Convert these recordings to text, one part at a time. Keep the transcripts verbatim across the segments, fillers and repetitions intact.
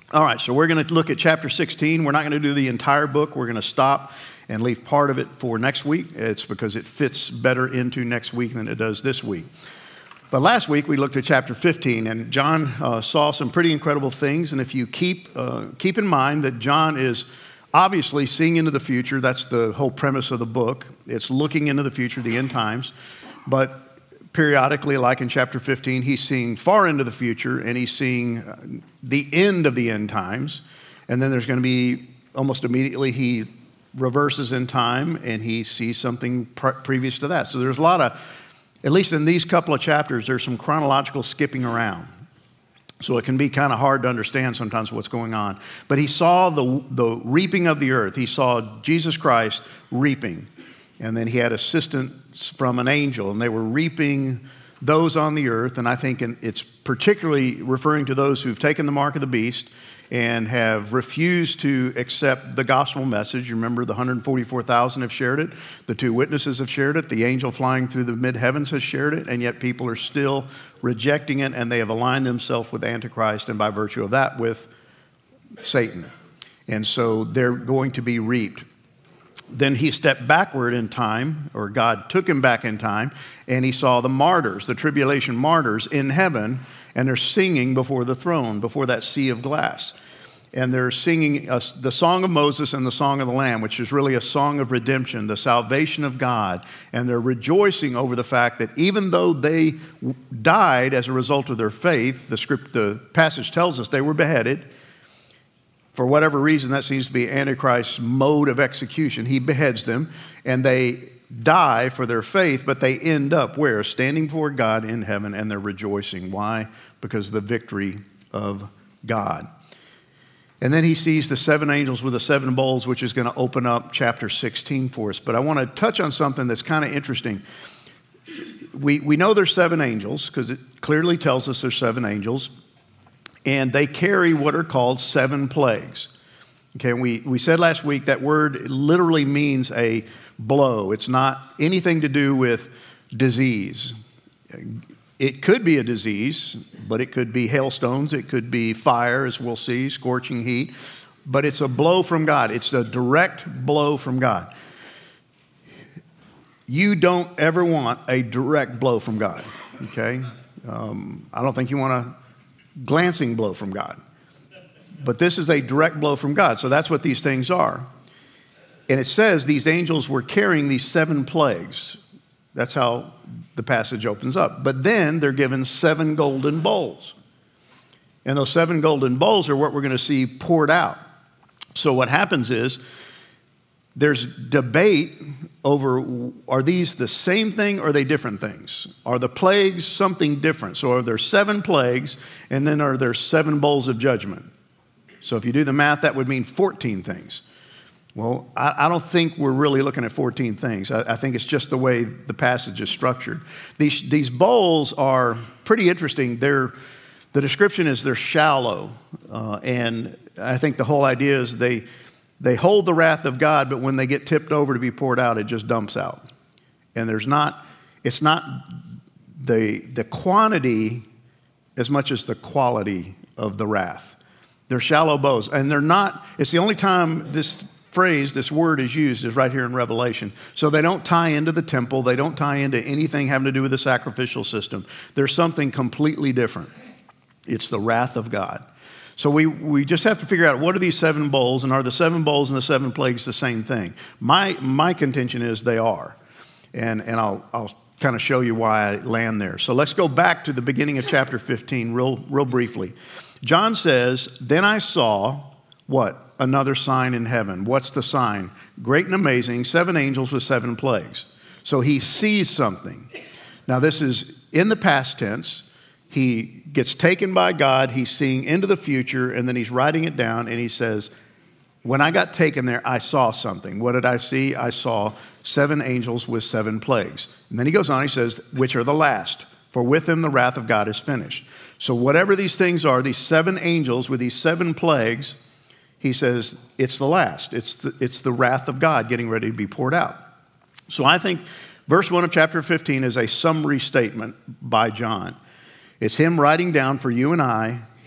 All right, so we're going to look at chapter sixteen. We're not going to do the entire book. We're going to stop and leave part of it for next week. It's because it fits better into next week than it does this week. But last week we looked at chapter fifteen, and John uh, saw some pretty incredible things. And if you keep uh, keep in mind that John is obviously seeing into the future, that's the whole premise of the book. It's looking into the future, the end times. But periodically, like in chapter fifteen, he's seeing far into the future, and he's seeing the end of the end times. And then there's going to be, almost immediately, he reverses in time, and he sees something pre- previous to that. So there's a lot of, at least in these couple of chapters, there's some chronological skipping around. So it can be kind of hard to understand sometimes what's going on. But he saw the, the reaping of the earth. He saw Jesus Christ reaping. And then he had assistance from an angel, and they were reaping those on the earth. And I think it's particularly referring to those who've taken the mark of the beast and have refused to accept the gospel message. You remember the one hundred forty-four thousand have shared it. The two witnesses have shared it. The angel flying through the mid-heavens has shared it. And yet people are still rejecting it, and they have aligned themselves with Antichrist, and by virtue of that, with Satan. And so they're going to be reaped. Then he stepped backward in time, or God took him back in time, and he saw the martyrs, the tribulation martyrs in heaven, and they're singing before the throne, before that sea of glass. And they're singing a, the song of Moses and the song of the Lamb, which is really a song of redemption, the salvation of God. And they're rejoicing over the fact that even though they died as a result of their faith, the script, the passage tells us they were beheaded. For whatever reason, that seems to be Antichrist's mode of execution. He beheads them, and they die for their faith, but they end up where? Standing before God in heaven, and they're rejoicing. Why? Because of the victory of God. And then he sees the seven angels with the seven bowls, which is going to open up chapter sixteen for us. But I want to touch on something that's kind of interesting. We, we know there's seven angels, because it clearly tells us there's seven angels. And they carry what are called seven plagues. Okay, we, we said last week that word literally means a blow. It's not anything to do with disease. It could be a disease, but it could be hailstones. It could be fire, as we'll see, scorching heat. But it's a blow from God. It's a direct blow from God. You don't ever want a direct blow from God, okay? Um, I don't think you want a glancing blow from God. But this is a direct blow from God. So that's what these things are. And it says these angels were carrying these seven plagues. That's how the passage opens up. But then they're given seven golden bowls. And those seven golden bowls are what we're going to see poured out. So what happens is there's debate over, are these the same thing or are they different things? Are the plagues something different? So are there seven plagues, and then are there seven bowls of judgment? So if you do the math, that would mean fourteen things. Well, I, I don't think we're really looking at fourteen things. I, I think it's just the way the passage is structured. These, these bowls are pretty interesting. They're, the description is they're shallow, uh, and I think the whole idea is they... They hold the wrath of God, but when they get tipped over to be poured out, it just dumps out. And there's not, it's not the, the quantity as much as the quality of the wrath. They're shallow bows. And they're not, it's the only time this phrase, this word is used is right here in Revelation. So they don't tie into the temple. They don't tie into anything having to do with the sacrificial system. There's something completely different. It's the wrath of God. So we, we just have to figure out, what are these seven bowls, and are the seven bowls and the seven plagues the same thing? My, my contention is they are. And, and I'll, I'll kind of show you why I land there. So let's go back to the beginning of chapter fifteen real, real briefly. John says, then I saw, what? Another sign in heaven. What's the sign? Great and amazing, seven angels with seven plagues. So he sees something. Now this is in the past tense. He gets taken by God, he's seeing into the future, and then he's writing it down, and he says, when I got taken there, I saw something. What did I see? I saw seven angels with seven plagues. And then he goes on, he says, which are the last, for with them the wrath of God is finished. So whatever these things are, these seven angels with these seven plagues, he says, it's the last. It's the, it's the wrath of God getting ready to be poured out. So I think verse one of chapter fifteen is a summary statement by John. It's him writing down for you and I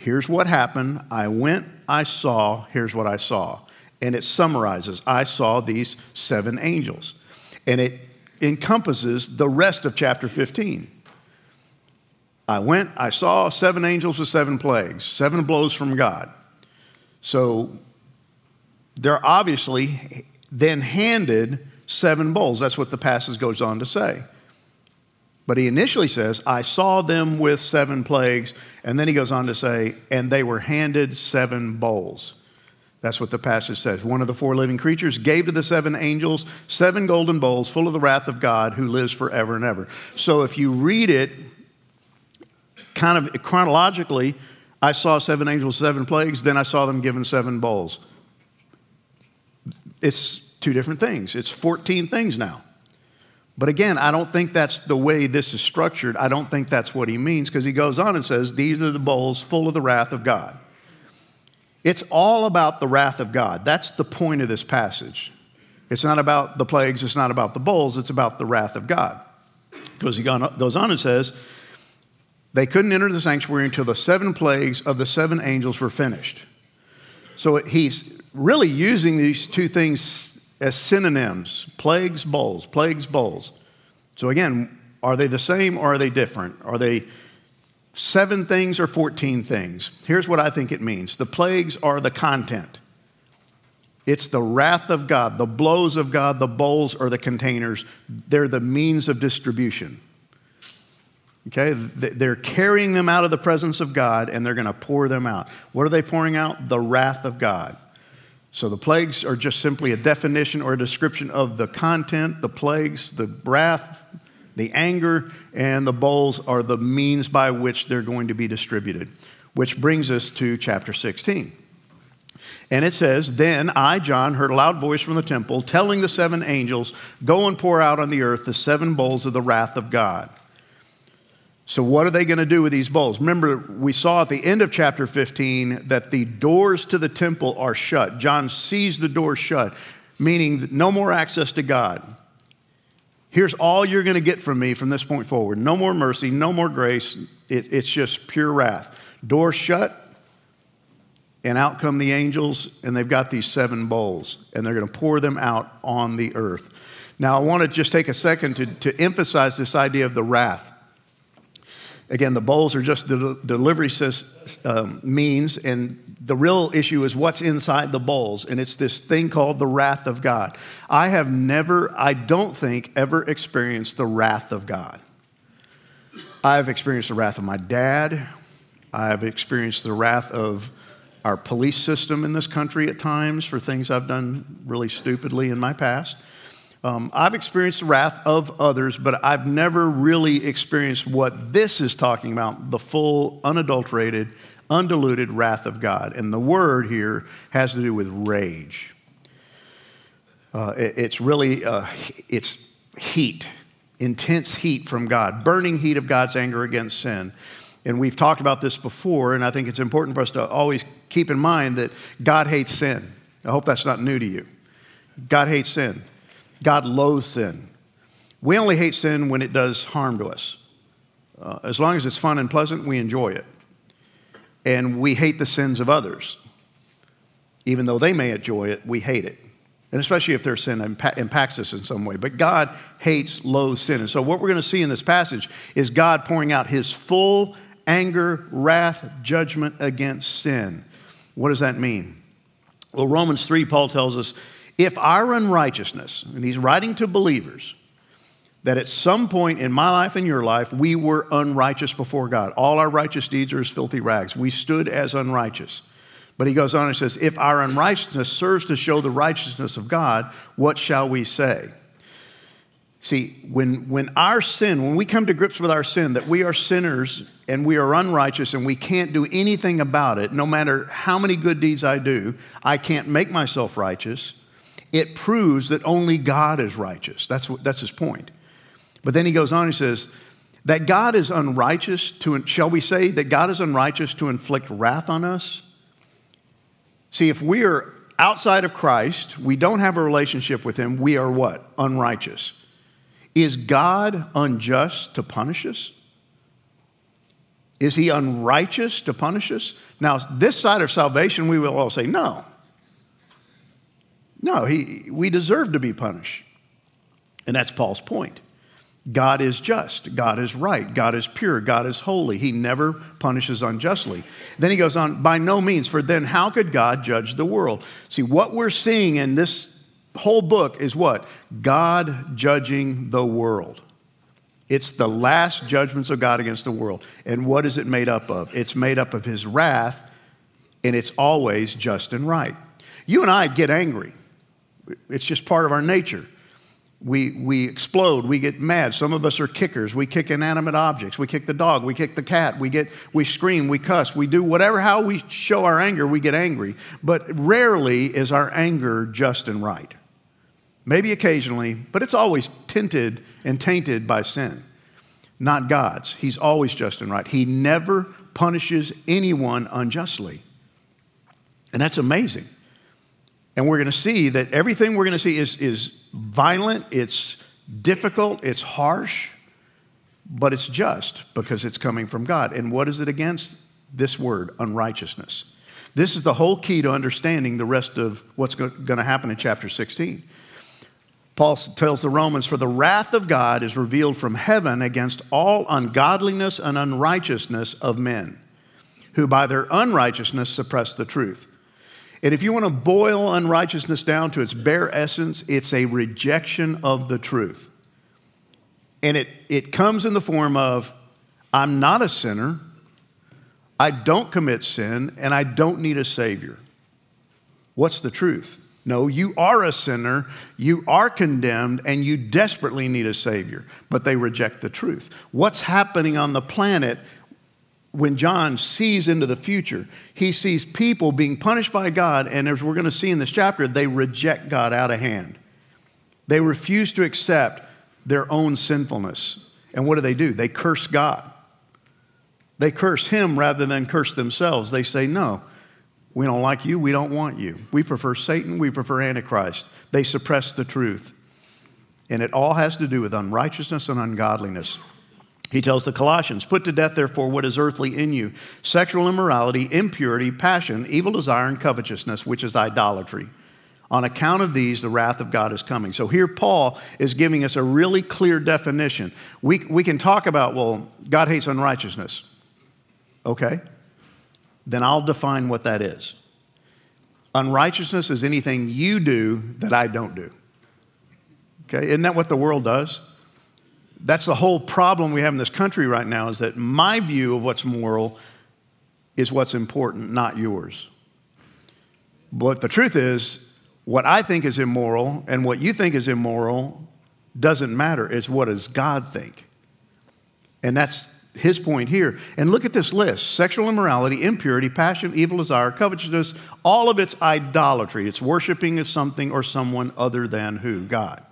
here's what happened. I went, I saw, here's what I saw. And it summarizes, I saw these seven angels. And it encompasses the rest of chapter fifteen. I went, I saw seven angels with seven plagues, seven blows from God. So they're obviously then handed seven bowls. That's what the passage goes on to say. But he initially says, I saw them with seven plagues. And then he goes on to say, and they were handed seven bowls. That's what the passage says. One of the four living creatures gave to the seven angels seven golden bowls full of the wrath of God who lives forever and ever. So if you read it kind of chronologically, I saw seven angels, seven plagues, then I saw them given seven bowls. It's two different things. It's fourteen things now. But again, I don't think that's the way this is structured. I don't think that's what he means, because he goes on and says, these are the bowls full of the wrath of God. It's all about the wrath of God. That's the point of this passage. It's not about the plagues. It's not about the bowls. It's about the wrath of God. Because he goes on and says, they couldn't enter the sanctuary until the seven plagues of the seven angels were finished. So he's really using these two things as synonyms: plagues, bowls, plagues, bowls. So again, are they the same or are they different? Are they seven things or fourteen things? Here's what I think it means. The plagues are the content. It's the wrath of God, the blows of God. The bowls are the containers. They're the means of distribution. Okay, they're carrying them out of the presence of God, and they're going to pour them out. What are they pouring out? The wrath of God. So the plagues are just simply a definition or a description of the content. The plagues, the wrath, the anger, and the bowls are the means by which they're going to be distributed. Which brings us to chapter sixteen. And it says, then I, John, heard a loud voice from the temple telling the seven angels, go and pour out on the earth the seven bowls of the wrath of God. So what are they going to do with these bowls? Remember, we saw at the end of chapter fifteen that the doors to the temple are shut. John sees the doors shut, meaning no more access to God. Here's all you're going to get from me from this point forward. No more mercy, no more grace. It, it's just pure wrath. Doors shut, and out come the angels, and they've got these seven bowls, and they're going to pour them out on the earth. Now, I want to just take a second to, to emphasize this idea of the wrath. Again, the bowls are just the delivery um, means, and the real issue is what's inside the bowls, and it's this thing called the wrath of God. I have never, I don't think, ever experienced the wrath of God. I've experienced the wrath of my dad. I've experienced the wrath of our police system in this country at times for things I've done really stupidly in my past. Um, I've experienced the wrath of others, but I've never really experienced what this is talking about, the full, unadulterated, undiluted wrath of God. And the word here has to do with rage. Uh, it, it's really, uh, it's heat, intense heat from God, burning heat of God's anger against sin. And we've talked about this before, and I think it's important for us to always keep in mind that God hates sin. I hope that's not new to you. God hates sin. God loathes sin. We only hate sin when it does harm to us. Uh, as long as it's fun and pleasant, we enjoy it. And we hate the sins of others. Even though they may enjoy it, we hate it. And especially if their sin impa- impacts us in some way. But God hates, loathes sin. And so what we're going to see in this passage is God pouring out his full anger, wrath, judgment against sin. What does that mean? Well, Romans three, Paul tells us, if our unrighteousness, and he's writing to believers, that at some point in my life and your life, we were unrighteous before God. All our righteous deeds are as filthy rags. We stood as unrighteous. But he goes on and says, if our unrighteousness serves to show the righteousness of God, what shall we say? See, when, when our sin, when we come to grips with our sin, that we are sinners and we are unrighteous and we can't do anything about it, no matter how many good deeds I do, I can't make myself righteous. It proves that only God is righteous. That's, what, that's his point. But then he goes on, he says, that God is unrighteous to, shall we say that God is unrighteous to inflict wrath on us? See, if we are outside of Christ, we don't have a relationship with him, we are what? Unrighteous. Is God unjust to punish us? Is he unrighteous to punish us? Now, this side of salvation, we will all say, no. No, he, we deserve to be punished. And that's Paul's point. God is just. God is right. God is pure. God is holy. He never punishes unjustly. Then he goes on, by no means, for then how could God judge the world? See, what we're seeing in this whole book is what? God judging the world. It's the last judgments of God against the world. And what is it made up of? It's made up of his wrath, and it's always just and right. You and I get angry. It's just part of our nature. We, we explode, we get mad. Some of us are kickers. We kick inanimate objects. We kick the dog, we kick the cat, we get, we scream, we cuss, we do whatever, how we show our anger, we get angry. But rarely is our anger just and right. Maybe occasionally, but it's always tinted and tainted by sin, not God's. He's always just and right. He never punishes anyone unjustly. And that's amazing. And we're going to see that everything we're going to see is, is violent, it's difficult, it's harsh, but it's just because it's coming from God. And what is it against? This word, unrighteousness. This is the whole key to understanding the rest of what's going to happen in chapter sixteen. Paul tells the Romans, for the wrath of God is revealed from heaven against all ungodliness and unrighteousness of men, who by their unrighteousness suppress the truth. And if you want to boil unrighteousness down to its bare essence, it's a rejection of the truth. And it, it comes in the form of, I'm not a sinner, I don't commit sin, and I don't need a Savior. What's the truth? No, you are a sinner, you are condemned, and you desperately need a Savior. But they reject the truth. What's happening on the planet when John sees into the future? He sees people being punished by God, and as we're going to see in this chapter, they reject God out of hand. They refuse to accept their own sinfulness. And what do they do? They curse God. They curse him rather than curse themselves. They say, no, we don't like you, we don't want you. We prefer Satan, we prefer Antichrist. They suppress the truth. And it all has to do with unrighteousness and ungodliness. He tells the Colossians, put to death, therefore, what is earthly in you, sexual immorality, impurity, passion, evil desire, and covetousness, which is idolatry. On account of these, the wrath of God is coming. So here Paul is giving us a really clear definition. We, we can talk about, well, God hates unrighteousness. Okay, then I'll define what that is. Unrighteousness is anything you do that I don't do. Okay, isn't that what the world does? That's the whole problem we have in this country right now, is that my view of what's moral is what's important, not yours. But the truth is, what I think is immoral and what you think is immoral doesn't matter. It's what does God think? And that's his point here. And look at this list: sexual immorality, impurity, passion, evil desire, covetousness, all of it's idolatry. It's worshiping of something or someone other than who? God.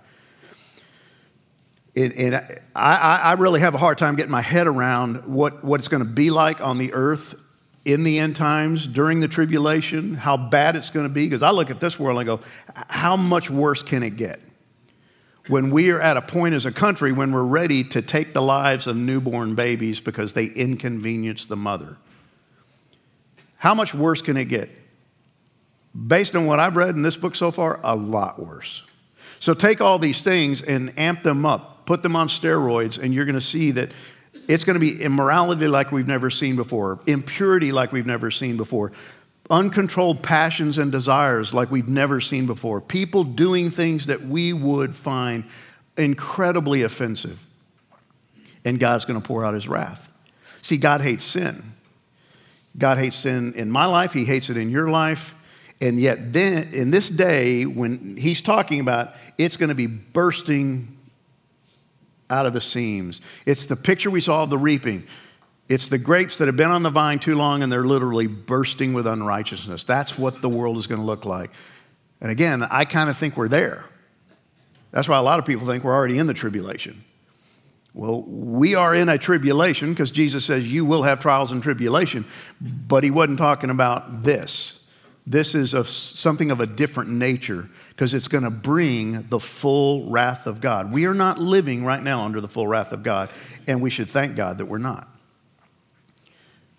It, and I, I really have a hard time getting my head around what, what it's going to be like on the earth in the end times, during the tribulation, how bad it's going to be. Because I look at this world and I go, how much worse can it get? When we are at a point as a country when we're ready to take the lives of newborn babies because they inconvenience the mother. How much worse can it get? Based on what I've read in this book so far, a lot worse. So take all these things and amp them up, put them on steroids, and you're going to see that it's going to be immorality like we've never seen before, impurity like we've never seen before, uncontrolled passions and desires like we've never seen before, people doing things that we would find incredibly offensive. And God's going to pour out his wrath. See, God hates sin. God hates sin in my life. He hates it in your life. And yet then, in this day, when he's talking about, it's going to be bursting out of the seams. It's the picture we saw of the reaping. It's the grapes that have been on the vine too long and they're literally bursting with unrighteousness. That's what the world is going to look like. And again, I kind of think we're there. That's why a lot of people think we're already in the tribulation. Well, we are in a tribulation because Jesus says you will have trials and tribulation, but he wasn't talking about this. This is of something of a different nature because it's going to bring the full wrath of God. We are not living right now under the full wrath of God, and we should thank God that we're not.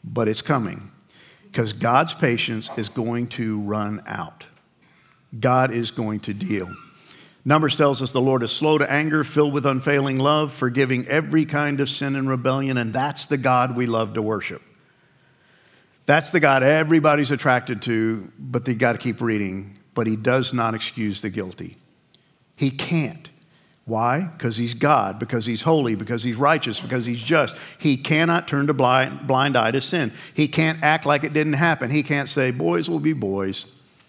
but it's coming because God's patience is going to run out. God is going to deal. Numbers tells us the Lord is slow to anger, filled with unfailing love, forgiving every kind of sin and rebellion, and that's the God we love to worship. That's the God everybody's attracted to, but they got to keep reading. But he does not excuse the guilty. He can't. Why? Because he's God, because he's holy, because he's righteous, because he's just. He cannot turn a blind, blind eye to sin. He can't act like it didn't happen. He can't say, boys will be boys.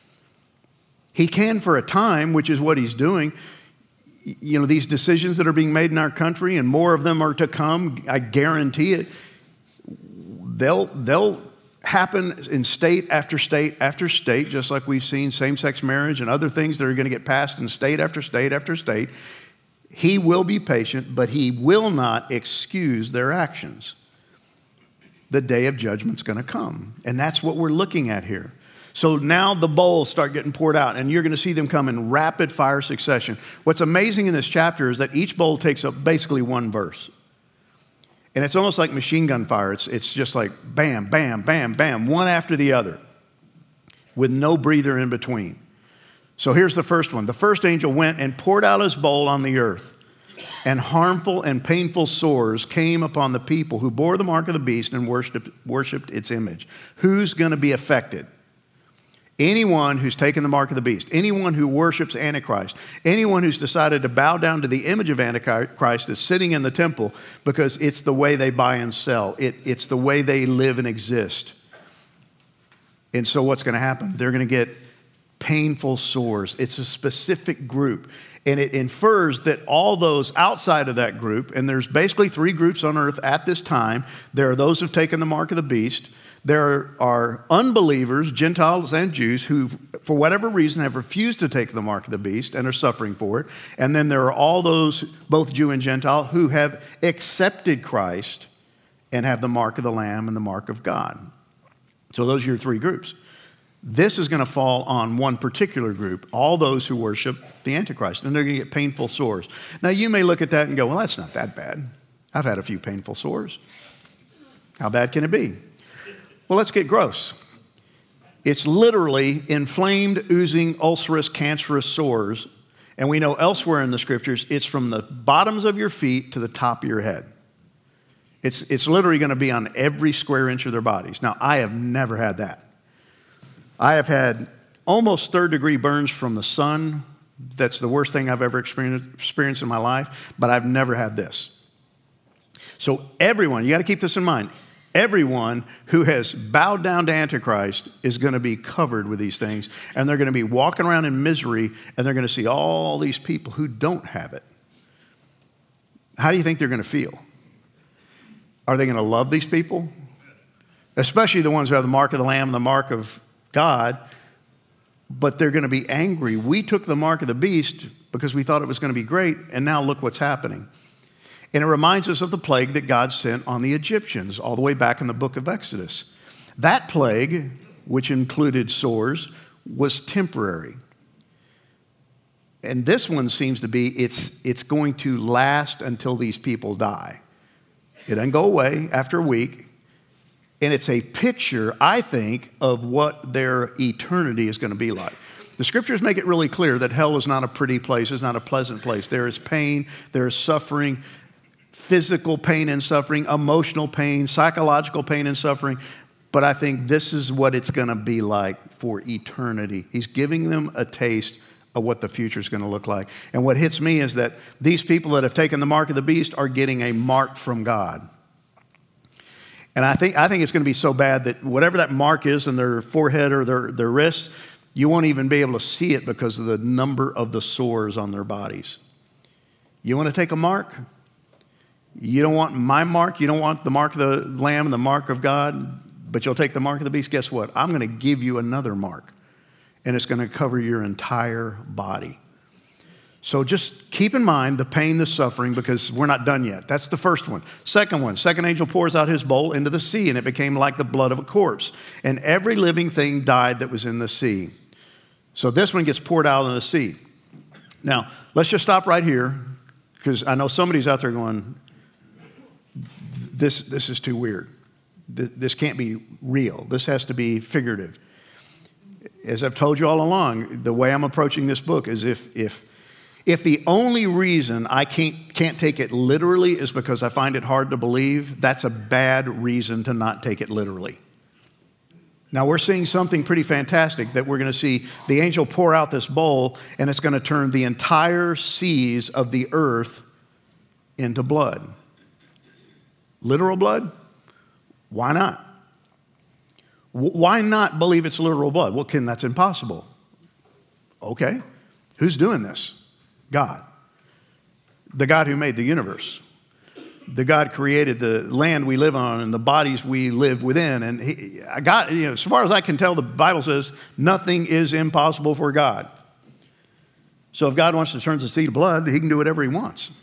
He can for a time, which is what he's doing. You know, these decisions that are being made in our country, and more of them are to come, I guarantee it, they'll, they'll happen in state after state after state, just like we've seen same-sex marriage and other things that are going to get passed in state after state after state. He will be patient, but he will not excuse their actions. The day of judgment's going to come, and that's what we're looking at here. So now the bowls start getting poured out, and you're going to see them come in rapid fire succession. What's amazing in this chapter is that each bowl takes up basically one verse. And it's almost like machine gun fire. It's, it's just like bam, bam, bam, bam, one after the other, with no breather in between. So here's the first one. The first angel went and poured out his bowl on the earth, and harmful and painful sores came upon the people who bore the mark of the beast and worshiped, worshiped its image. Who's going to be affected? Anyone who's taken the mark of the beast, anyone who worships Antichrist, anyone who's decided to bow down to the image of Antichrist that's sitting in the temple because it's the way they buy and sell. It, it's the way they live and exist. And so what's going to happen? They're going to get painful sores. It's a specific group. And it infers that all those outside of that group, and there's basically three groups on earth at this time. There are those who've taken the mark of the beast. There are unbelievers, Gentiles and Jews, who, for whatever reason, have refused to take the mark of the beast and are suffering for it. And then there are all those, both Jew and Gentile, who have accepted Christ and have the mark of the Lamb and the mark of God. So those are your three groups. This is going to fall on one particular group, all those who worship the Antichrist, and they're going to get painful sores. Now, you may look at that and go, well, that's not that bad. I've had a few painful sores. How bad can it be? Well, let's get gross. It's literally inflamed, oozing, ulcerous, cancerous sores. And we know elsewhere in the scriptures, it's from the bottoms of your feet to the top of your head. It's, it's literally going to be on every square inch of their bodies. Now, I have never had that. I have had almost third degree burns from the sun. That's the worst thing I've ever experienced in my life, but I've never had this. So everyone, you got to keep this in mind. Everyone who has bowed down to Antichrist is going to be covered with these things, and they're going to be walking around in misery, and they're going to see all these people who don't have it. How do you think they're going to feel? Are they going to love these people? Especially the ones who have the mark of the Lamb and the mark of God, but they're going to be angry. We took the mark of the beast because we thought it was going to be great, and now look what's happening. And it reminds us of the plague that God sent on the Egyptians all the way back in the book of Exodus. That plague, which included sores, was temporary. And this one seems to be, it's, it's going to last until these people die. It doesn't go away after a week. And it's a picture, I think, of what their eternity is going to be like. The scriptures make it really clear that hell is not a pretty place, it's not a pleasant place. There is pain, there is suffering, physical pain and suffering, emotional pain, psychological pain and suffering. But I think this is what it's going to be like for eternity. He's giving them a taste of what the future is going to look like. And what hits me is that these people that have taken the mark of the beast are getting a mark from God. And I think, I think it's going to be so bad that whatever that mark is in their forehead or their, their wrists, you won't even be able to see it because of the number of the sores on their bodies. You want to take a mark? You don't want my mark. You don't want the mark of the Lamb and the mark of God, but you'll take the mark of the beast. Guess what? I'm going to give you another mark, and it's going to cover your entire body. So just keep in mind the pain, the suffering, because we're not done yet. That's the first one. Second one, second angel pours out his bowl into the sea, and it became like the blood of a corpse. And every living thing died that was in the sea. So this one gets poured out in the sea. Now, let's just stop right here, because I know somebody's out there going, this, this is too weird. th- this can't be real. This has to be figurative. As I've told you all along, the way I'm approaching this book is if if if the only reason I can't can't take it literally is because I find it hard to believe, that's a bad reason to not take it literally. Now we're seeing something pretty fantastic that we're going to see the angel pour out this bowl, and it's going to turn the entire seas of the earth into blood. Literal blood? Why not? Why not believe it's literal blood? Well, Ken, that's impossible. Okay. Who's doing this? God. The God who made the universe. The God created the land we live on and the bodies we live within. And he, God, you know, as far as I can tell, the Bible says nothing is impossible for God. So if God wants to turn the sea to blood, he can do whatever he wants.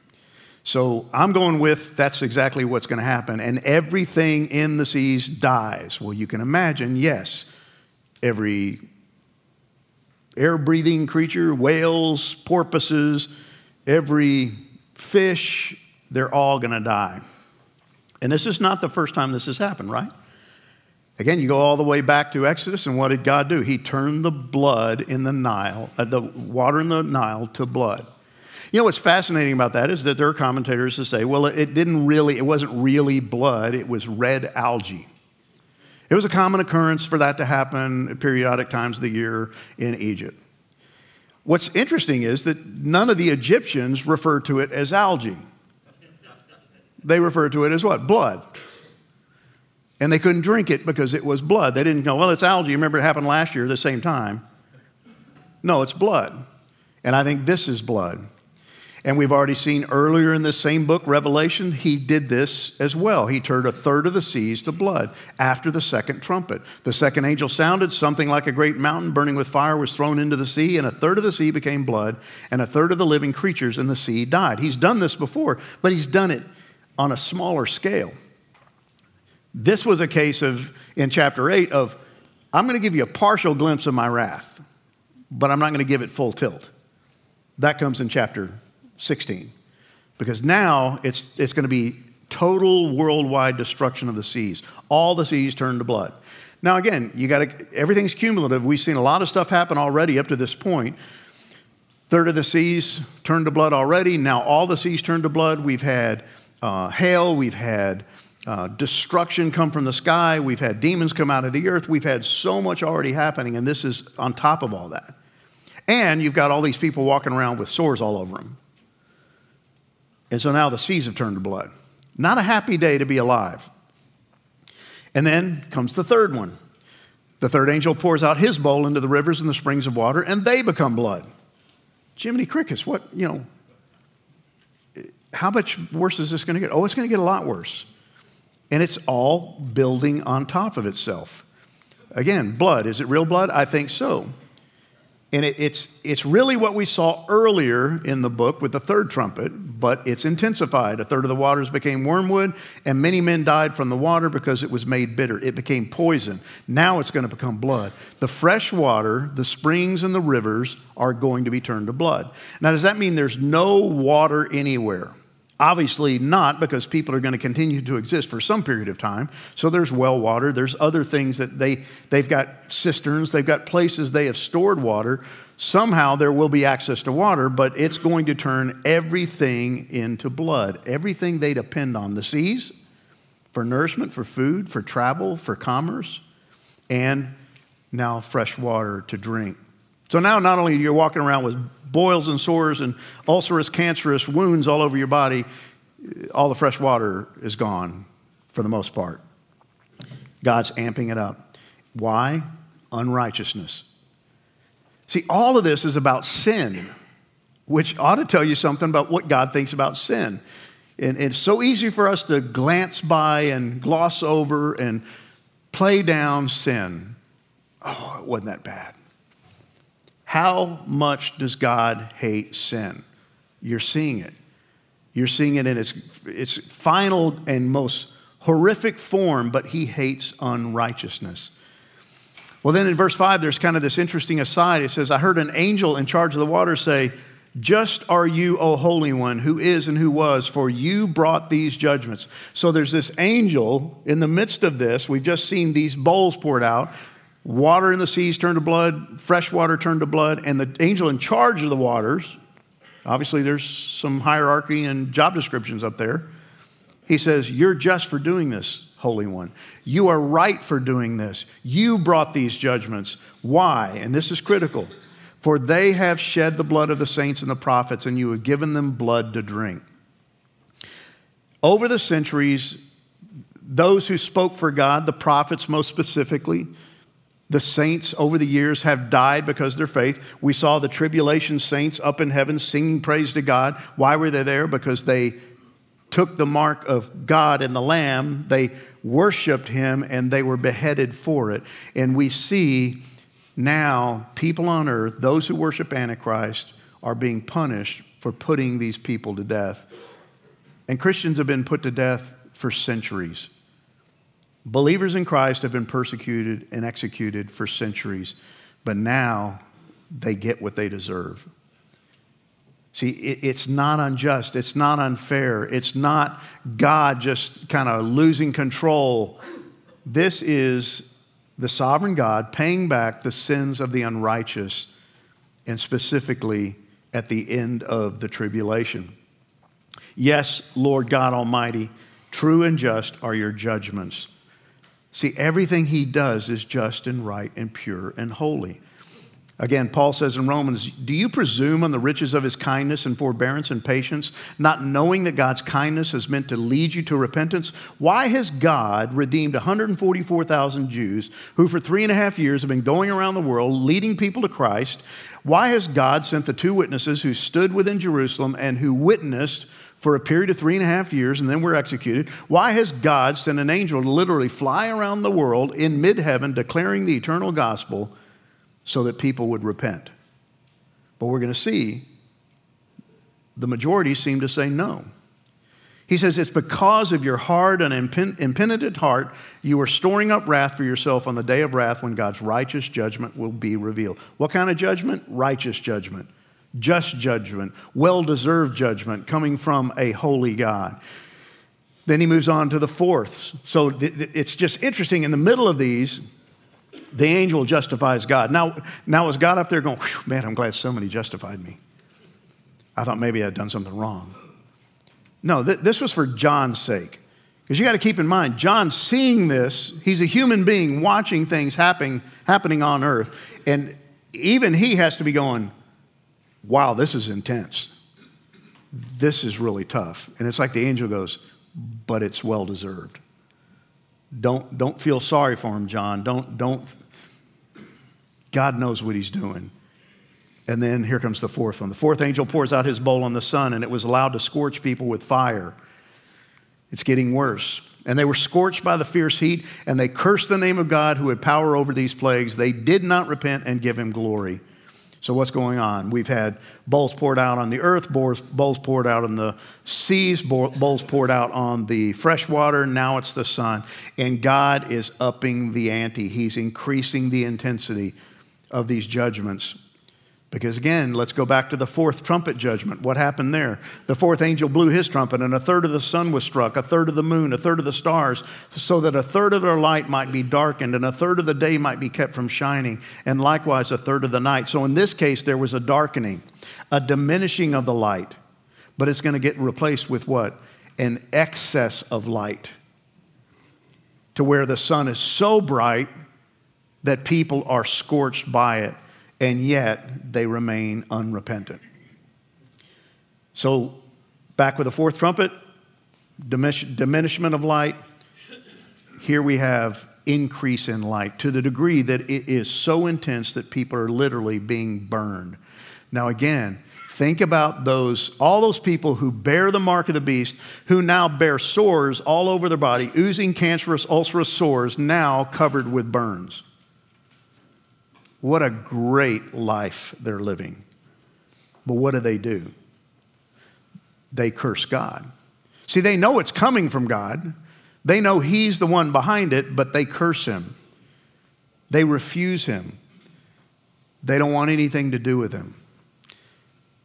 So I'm going with that's exactly what's going to happen. And everything in the seas dies. Well, you can imagine, yes, every air-breathing creature, whales, porpoises, every fish, they're all going to die. And this is not the first time this has happened, right? Again, you go all the way back to Exodus, and what did God do? He turned the blood in the Nile, uh, the water in the Nile to blood. You know what's fascinating about that is that there are commentators that say, well, it didn't really, it wasn't really blood, it was red algae. It was a common occurrence for that to happen at periodic times of the year in Egypt. What's interesting is that none of the Egyptians referred to it as algae. They referred to it as what? Blood. And they couldn't drink it because it was blood. They didn't go, well, it's algae. Remember it happened last year at the same time. No, it's blood. And I think this is blood. And we've already seen earlier in this same book, Revelation, he did this as well. He turned a third of the seas to blood after the second trumpet. The second angel sounded, something like a great mountain burning with fire was thrown into the sea, and a third of the sea became blood, and a third of the living creatures in the sea died. He's done this before, but he's done it on a smaller scale. This was a case of, in chapter eight, of I'm going to give you a partial glimpse of my wrath, but I'm not going to give it full tilt. That comes in chapter sixteen, because now it's it's going to be total worldwide destruction of the seas. All the seas turn to blood. Now again, you got to, everything's cumulative. We've seen a lot of stuff happen already up to this point. Third of the seas turned to blood already. Now all the seas turn to blood. We've had uh, hail. We've had uh, destruction come from the sky. We've had demons come out of the earth. We've had so much already happening, and this is on top of all that. And you've got all these people walking around with sores all over them. And so now the seas have turned to blood. Not a happy day to be alive. And then comes the third one. The third angel pours out his bowl into the rivers and the springs of water, and they become blood. Jiminy Crickets, what, you know, how much worse is this going to get? Oh, it's going to get a lot worse. And it's all building on top of itself. Again, blood. Is it real blood? I think so. And it, it's, it's really what we saw earlier in the book with the third trumpet, but it's intensified. A third of the waters became wormwood, and many men died from the water because it was made bitter. It became poison. Now it's going to become blood. The fresh water, the springs and the rivers are going to be turned to blood. Now, does that mean there's no water anywhere? Obviously not, because people are going to continue to exist for some period of time. So there's well water. There's other things that they, they've got cisterns. They've got places they have stored water. Somehow there will be access to water, but it's going to turn everything into blood. Everything they depend on. The seas for nourishment, for food, for travel, for commerce, and now fresh water to drink. So now not only you're walking around with boils and sores and ulcerous, cancerous wounds all over your body, all the fresh water is gone for the most part. God's amping it up. Why? Unrighteousness. See, all of this is about sin, which ought to tell you something about what God thinks about sin. And it's so easy for us to glance by and gloss over and play down sin. Oh, it wasn't that bad. How much does God hate sin? You're seeing it. You're seeing it in its, its final and most horrific form, but he hates unrighteousness. Well, then in verse five, there's kind of this interesting aside. It says, I heard an angel in charge of the water say, Just are you, O Holy One, who is and who was, for you brought these judgments. So there's this angel in the midst of this. We've just seen these bowls poured out. Water in the seas turned to blood, fresh water turned to blood, and the angel in charge of the waters, obviously there's some hierarchy and job descriptions up there. He says, you're just for doing this, Holy One. You are right for doing this. You brought these judgments. Why? And this is critical. For they have shed the blood of the saints and the prophets, and you have given them blood to drink. Over the centuries, those who spoke for God, the prophets most specifically, the saints over the years have died because of their faith. We saw the tribulation saints up in heaven singing praise to God. Why were they there? Because they took the mark of God and the Lamb. They worshiped him and they were beheaded for it. And we see now people on earth, those who worship Antichrist, are being punished for putting these people to death. And Christians have been put to death for centuries. Believers in Christ have been persecuted and executed for centuries, but now they get what they deserve. See, it, it's not unjust. It's not unfair. It's not God just kind of losing control. This is the sovereign God paying back the sins of the unrighteous, and specifically at the end of the tribulation. Yes, Lord God Almighty, true and just are your judgments. See, everything he does is just and right and pure and holy. Again, Paul says in Romans, do you presume on the riches of his kindness and forbearance and patience, not knowing that God's kindness is meant to lead you to repentance? Why has God redeemed one hundred forty-four thousand Jews who for three and a half years have been going around the world leading people to Christ? Why has God sent the two witnesses who stood within Jerusalem and who witnessed for a period of three and a half years and then were executed? Why has God sent an angel to literally fly around the world in mid-heaven declaring the eternal gospel so that people would repent? But we're going to see the majority seem to say no. He says, it's because of your hard and impenitent heart, you are storing up wrath for yourself on the day of wrath when God's righteous judgment will be revealed. What kind of judgment? Righteous judgment. Just judgment, well-deserved judgment coming from a holy God. Then he moves on to the fourth. So th- th- it's just interesting. In the middle of these, the angel justifies God. Now, now is God up there going, man, I'm glad somebody justified me. I thought maybe I'd done something wrong. No, th- this was for John's sake. Because you got to keep in mind, John seeing this, he's a human being watching things happening, happening on earth. And even he has to be going, wow, this is intense. This is really tough. And it's like the angel goes, but it's well-deserved. Don't, don't feel sorry for him, John. Don't, don't. God knows what he's doing. And then here comes the fourth one. The fourth angel pours out his bowl on the sun, and it was allowed to scorch people with fire. It's getting worse. And they were scorched by the fierce heat, and they cursed the name of God who had power over these plagues. They did not repent and give him glory. So what's going on? We've had bowls poured out on the earth, bowls poured out on the seas, bowls poured out on the fresh water. Now it's the sun. And God is upping the ante. He's increasing the intensity of these judgments. Because again, let's go back to the fourth trumpet judgment. What happened there? The fourth angel blew his trumpet, and a third of the sun was struck, a third of the moon, a third of the stars, so that a third of their light might be darkened, and a third of the day might be kept from shining, and likewise a third of the night. So in this case, there was a darkening, a diminishing of the light. But it's going to get replaced with what? An excess of light, to where the sun is so bright that people are scorched by it. And yet they remain unrepentant. So back with the fourth trumpet, diminish, diminishment of light. Here we have increase in light to the degree that it is so intense that people are literally being burned. Now again, think about those, all those people who bear the mark of the beast, who now bear sores all over their body, oozing cancerous, ulcerous sores, now covered with burns. What a great life they're living. But what do they do? They curse God. See, they know it's coming from God. They know he's the one behind it, but they curse him. They refuse him. They don't want anything to do with him.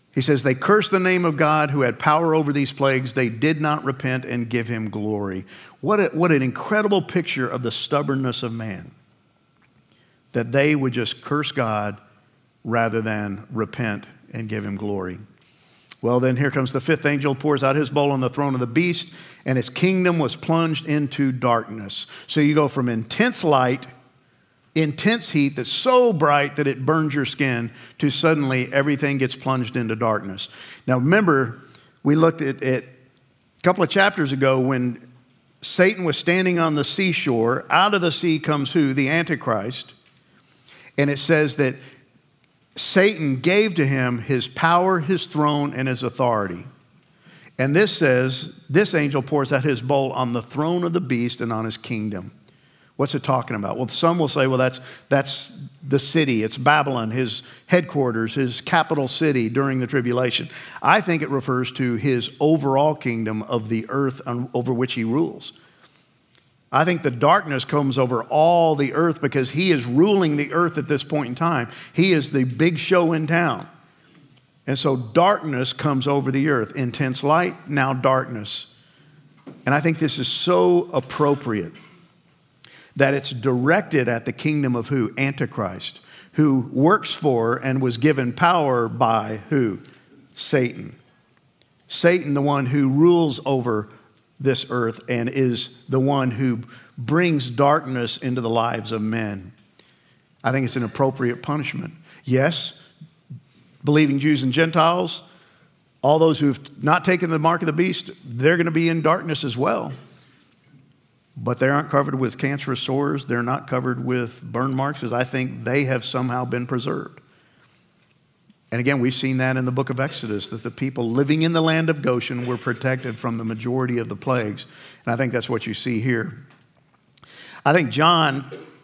He says, they cursed the name of God who had power over these plagues. They did not repent and give him glory. What, a, what an incredible picture of the stubbornness of man. That they would just curse God rather than repent and give him glory. Well, then here comes the fifth angel, pours out his bowl on the throne of the beast, and his kingdom was plunged into darkness. So you go from intense light, intense heat that's so bright that it burns your skin, to suddenly everything gets plunged into darkness. Now remember, we looked at it a couple of chapters ago when Satan was standing on the seashore. Out of the sea comes who? The Antichrist. And it says that Satan gave to him his power, his throne, and his authority. And this says, this angel pours out his bowl on the throne of the beast and on his kingdom. What's it talking about? Well, some will say, well, that's, that's the city. It's Babylon, his headquarters, his capital city during the tribulation. I think it refers to his overall kingdom of the earth over which he rules. I think the darkness comes over all the earth because he is ruling the earth at this point in time. He is the big show in town. And so darkness comes over the earth. Intense light, now darkness. And I think this is so appropriate that it's directed at the kingdom of who? Antichrist, who works for and was given power by who? Satan. Satan, the one who rules over this earth and is the one who brings darkness into the lives of men. I think it's an appropriate punishment. Yes, believing Jews and Gentiles, all those who've not taken the mark of the beast, they're going to be in darkness as well. But they aren't covered with cancerous sores. They're not covered with burn marks because I think they have somehow been preserved. And again, we've seen that in the book of Exodus, that the people living in the land of Goshen were protected from the majority of the plagues. And I think that's what you see here. I think John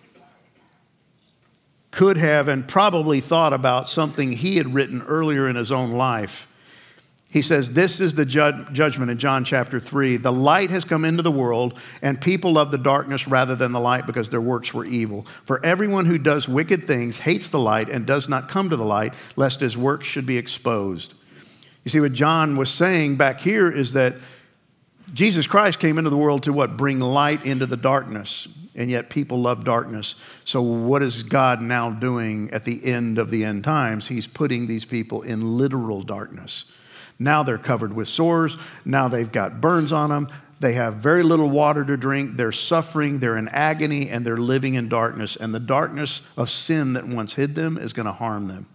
could have and probably thought about something he had written earlier in his own life. He says, this is the ju- judgment in John chapter three. The light has come into the world, and people love the darkness rather than the light because their works were evil. For everyone who does wicked things hates the light and does not come to the light, lest his works should be exposed. You see, what John was saying back here is that Jesus Christ came into the world to what? Bring light into the darkness. And yet people love darkness. So what is God now doing at the end of the end times? He's putting these people in literal darkness. Now they're covered with sores. Now they've got burns on them. They have very little water to drink. They're suffering. They're in agony, and they're living in darkness. And the darkness of sin that once hid them is going to harm them.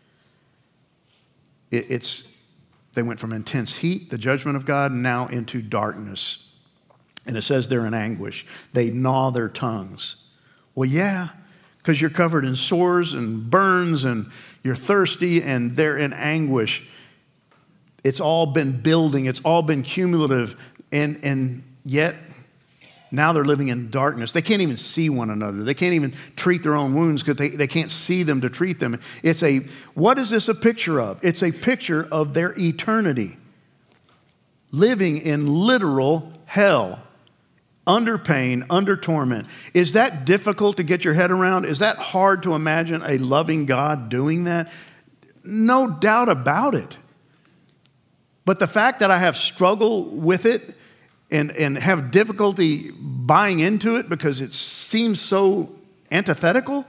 It, it's, they went from intense heat, the judgment of God, now into darkness. And it says they're in anguish. They gnaw their tongues. Well, yeah, because you're covered in sores and burns, and you're thirsty, and they're in anguish. It's all been building. It's all been cumulative. And, and yet, now they're living in darkness. They can't even see one another. They can't even treat their own wounds because they, they can't see them to treat them. It's a, what is this a picture of? It's a picture of their eternity. Living in literal hell. Under pain, under torment. Is that difficult to get your head around? Is that hard to imagine a loving God doing that? No doubt about it. But the fact that I have struggled with it and, and have difficulty buying into it because it seems so antithetical,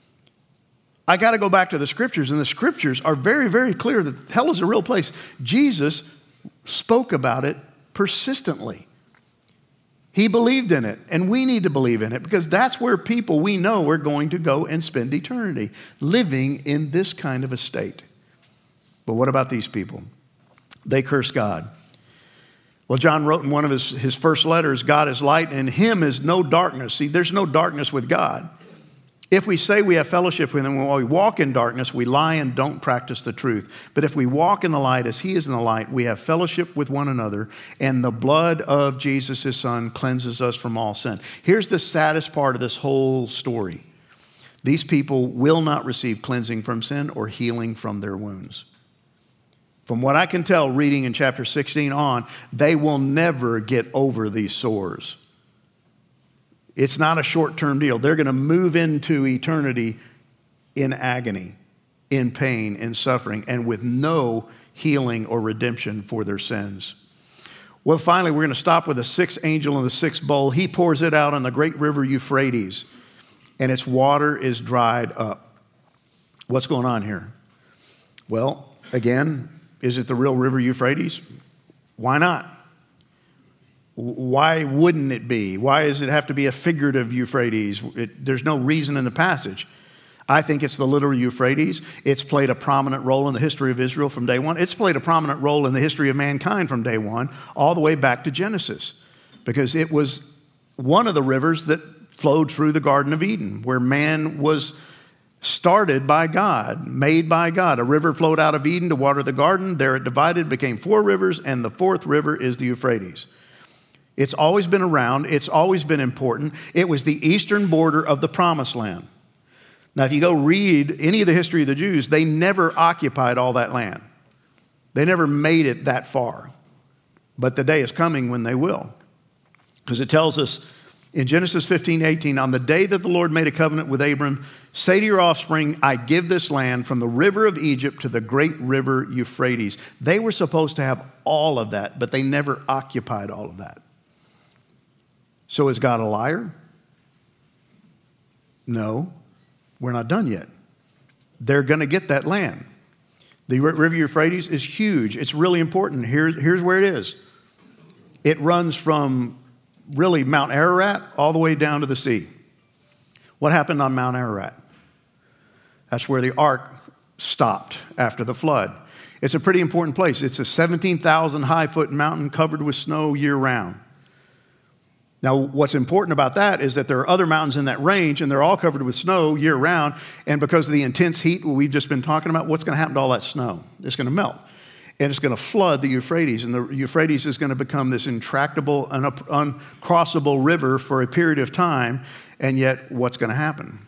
I got to go back to the scriptures. And the scriptures are very, very clear that hell is a real place. Jesus spoke about it persistently. He believed in it, and we need to believe in it because that's where people we know are going to go and spend eternity, living in this kind of a state. But what about these people? They curse God. Well, John wrote in one of his, his first letters, God is light, and in him is no darkness. See, there's no darkness with God. If we say we have fellowship with him, while we walk in darkness, we lie and don't practice the truth. But if we walk in the light as he is in the light, we have fellowship with one another, and the blood of Jesus, his son, cleanses us from all sin. Here's the saddest part of this whole story. These people will not receive cleansing from sin or healing from their wounds. From what I can tell, reading in chapter sixteen on, they will never get over these sores. It's not a short-term deal. They're going to move into eternity in agony, in pain, in suffering, and with no healing or redemption for their sins. Well, finally, we're going to stop with the sixth angel in the sixth bowl. He pours it out on the great river Euphrates, and its water is dried up. What's going on here? Well, again, is it the real river Euphrates? Why not? Why wouldn't it be? Why does it have to be a figurative Euphrates? It, there's no reason in the passage. I think it's the literal Euphrates. It's played a prominent role in the history of Israel from day one. It's played a prominent role in the history of mankind from day one, all the way back to Genesis, because it was one of the rivers that flowed through the Garden of Eden, where man was started by God, made by God. A river flowed out of Eden to water the garden. There it divided, became four rivers, and the fourth river is the Euphrates. It's always been around. It's always been important. It was the eastern border of the Promised Land. Now, if you go read any of the history of the Jews, they never occupied all that land. They never made it that far. But the day is coming when they will. Because it tells us in Genesis fifteen, eighteen, on the day that the Lord made a covenant with Abram, say to your offspring, I give this land from the river of Egypt to the great river Euphrates. They were supposed to have all of that, but they never occupied all of that. So is God a liar? No, we're not done yet. They're going to get that land. The river Euphrates is huge. It's really important. Here, here's where it is. It runs from really Mount Ararat all the way down to the sea. What happened on Mount Ararat? That's where the ark stopped after the flood. It's a pretty important place. It's a seventeen thousand high foot mountain covered with snow year round. Now, what's important about that is that there are other mountains in that range, and they're all covered with snow year-round. And because of the intense heat we've just been talking about, what's going to happen to all that snow? It's going to melt, and it's going to flood the Euphrates. And the Euphrates is going to become this intractable, uncrossable river for a period of time. And yet, what's going to happen?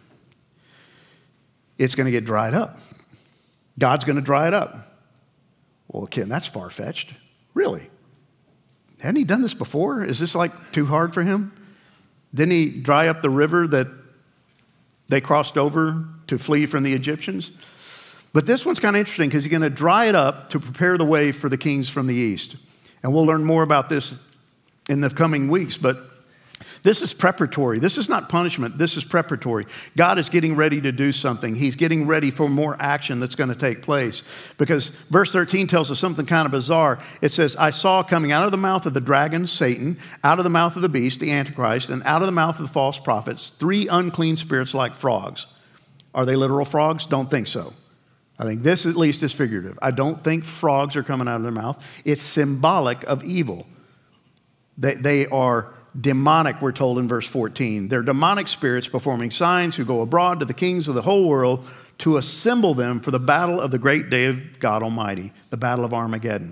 It's going to get dried up. God's going to dry it up. Well, Ken, that's far-fetched. Really? Hadn't he done this before? Is this like too hard for him? Didn't he dry up the river that they crossed over to flee from the Egyptians? But this one's kind of interesting because he's going to dry it up to prepare the way for the kings from the east. And we'll learn more about this in the coming weeks, but this is preparatory. This is not punishment. This is preparatory. God is getting ready to do something. He's getting ready for more action that's going to take place. Because verse thirteen tells us something kind of bizarre. It says, I saw coming out of the mouth of the dragon, Satan, out of the mouth of the beast, the Antichrist, and out of the mouth of the false prophets, three unclean spirits like frogs. Are they literal frogs? Don't think so. I think this at least is figurative. I don't think frogs are coming out of their mouth. It's symbolic of evil. They, they are demonic, we're told in verse fourteen. They're demonic spirits performing signs who go abroad to the kings of the whole world to assemble them for the battle of the great day of God Almighty, the battle of Armageddon.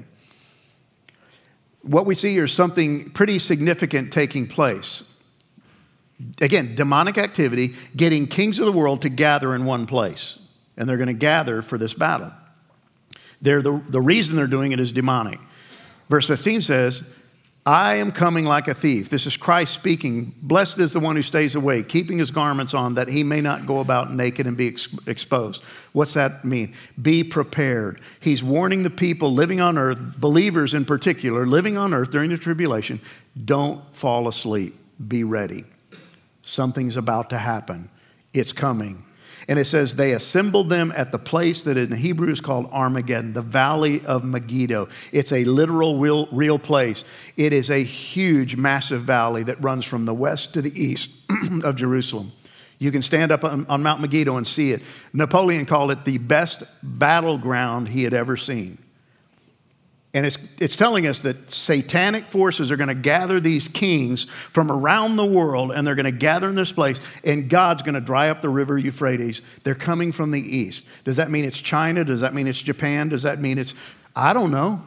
What we see here is something pretty significant taking place. Again, demonic activity, getting kings of the world to gather in one place. And they're going to gather for this battle. They're the, the reason they're doing it is demonic. Verse fifteen says, I am coming like a thief. This is Christ speaking. Blessed is the one who stays awake, keeping his garments on, that he may not go about naked and be ex- exposed. What's that mean? Be prepared. He's warning the people living on earth, believers in particular, living on earth during the tribulation, don't fall asleep. Be ready. Something's about to happen. It's coming. And it says they assembled them at the place that in Hebrew is called Armageddon, the valley of Megiddo. It's a literal, real, real place. It is a huge, massive valley that runs from the west to the east of Jerusalem. You can stand up on, on Mount Megiddo and see it. Napoleon called it the best battleground he had ever seen. And it's, it's telling us that satanic forces are going to gather these kings from around the world, and they're going to gather in this place, and God's going to dry up the river Euphrates. They're coming from the east. Does that mean it's China? Does that mean it's Japan? Does that mean it's, I don't know.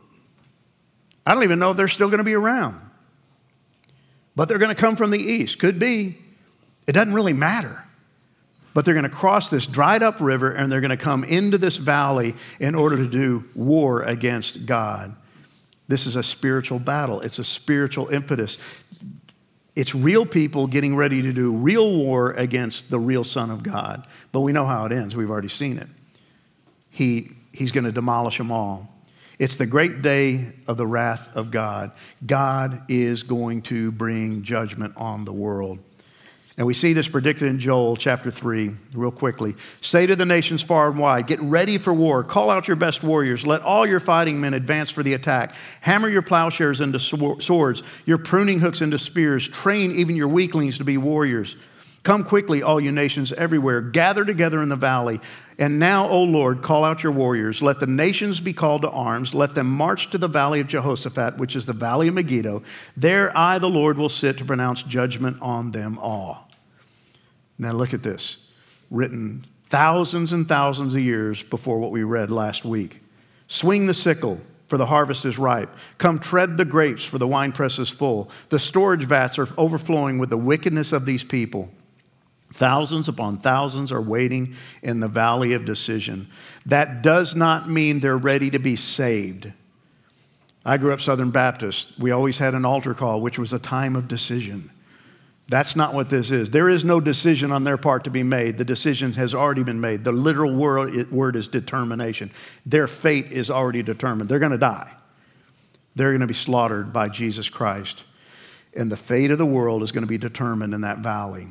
I don't even know if they're still going to be around. But they're going to come from the east. Could be. It doesn't really matter. But they're going to cross this dried up river, and they're going to come into this valley in order to do war against God. This is a spiritual battle. It's a spiritual impetus. It's real people getting ready to do real war against the real Son of God. But we know how it ends. We've already seen it. He, he's going to demolish them all. It's the great day of the wrath of God. God is going to bring judgment on the world. And we see this predicted in Joel chapter three, real quickly. Say to the nations far and wide, get ready for war. Call out your best warriors. Let all your fighting men advance for the attack. Hammer your plowshares into swords, your pruning hooks into spears. Train even your weaklings to be warriors. Come quickly, all you nations everywhere. Gather together in the valley. And now, O Lord, call out your warriors. Let the nations be called to arms. Let them march to the valley of Jehoshaphat, which is the valley of Megiddo. There I, the Lord, will sit to pronounce judgment on them all. Now look at this, written thousands and thousands of years before what we read last week. Swing the sickle, for the harvest is ripe. Come tread the grapes, for the winepress is full. The storage vats are overflowing with the wickedness of these people. Thousands upon thousands are waiting in the valley of decision. That does not mean they're ready to be saved. I grew up Southern Baptist. We always had an altar call, which was a time of decision. That's not what this is. There is no decision on their part to be made. The decision has already been made. The literal word, word is determination. Their fate is already determined. They're going to die. They're going to be slaughtered by Jesus Christ. And the fate of the world is going to be determined in that valley.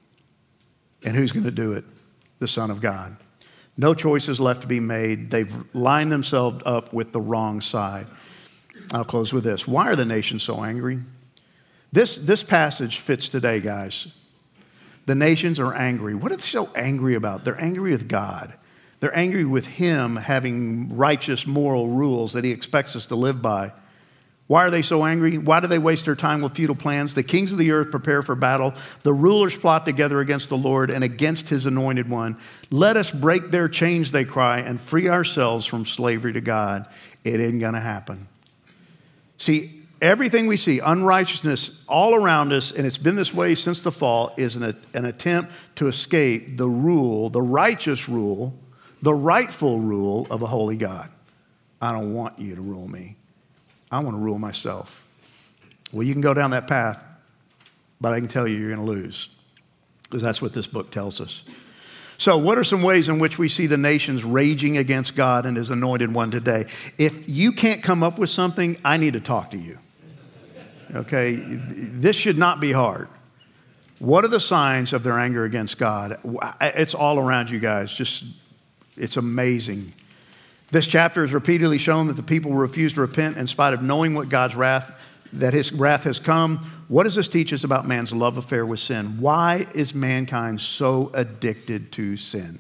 And who's going to do it? The Son of God. No choice is left to be made. They've lined themselves up with the wrong side. I'll close with this. Why are the nations so angry? This, this passage fits today, guys. The nations are angry. What are they so angry about? They're angry with God. They're angry with Him having righteous moral rules that He expects us to live by. Why are they so angry? Why do they waste their time with futile plans? The kings of the earth prepare for battle. The rulers plot together against the Lord and against His anointed one. Let us break their chains, they cry, and free ourselves from slavery to God. It isn't going to happen. See, everything we see, unrighteousness all around us, and it's been this way since the fall, is an, an attempt to escape the rule, the righteous rule, the rightful rule of a holy God. I don't want you to rule me. I want to rule myself. Well, you can go down that path, but I can tell you you're going to lose, because that's what this book tells us. So what are some ways in which we see the nations raging against God and His anointed one today? If you can't come up with something, I need to talk to you. Okay, this should not be hard. What are the signs of their anger against God? It's all around you guys. Just, it's amazing. This chapter has repeatedly shown that the people refuse to repent in spite of knowing what God's wrath, that His wrath has come. What does this teach us about man's love affair with sin? Why is mankind so addicted to sin?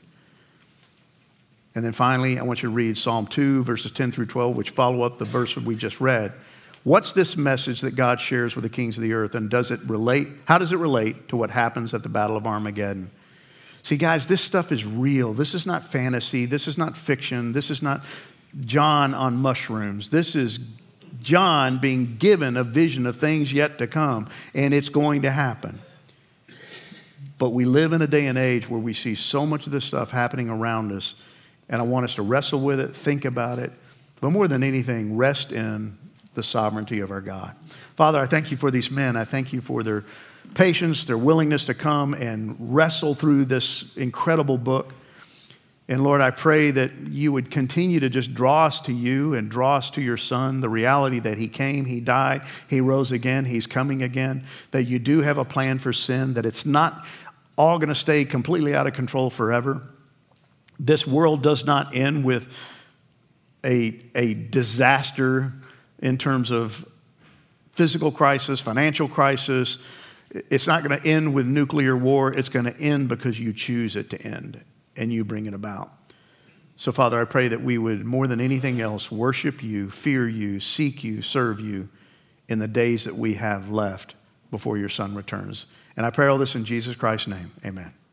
And then finally, I want you to read Psalm two, verses ten through twelve, which follow up the verse we just read. What's this message that God shares with the kings of the earth, and does it relate? How does it relate to what happens at the Battle of Armageddon? See, guys, this stuff is real. This is not fantasy. This is not fiction. This is not John on mushrooms. This is John being given a vision of things yet to come, and it's going to happen. But we live in a day and age where we see so much of this stuff happening around us, and I want us to wrestle with it, think about it, but more than anything, rest in the sovereignty of our God. Father, I thank you for these men. I thank you for their patience, their willingness to come and wrestle through this incredible book. And Lord, I pray that you would continue to just draw us to you and draw us to your Son, the reality that He came, He died, He rose again, He's coming again, that you do have a plan for sin, that it's not all going to stay completely out of control forever. This world does not end with a, a disaster in terms of physical crisis, financial crisis. It's not going to end with nuclear war. It's going to end because you choose it to end and you bring it about. So, Father, I pray that we would, more than anything else, worship you, fear you, seek you, serve you in the days that we have left before your Son returns. And I pray all this in Jesus Christ's name. Amen.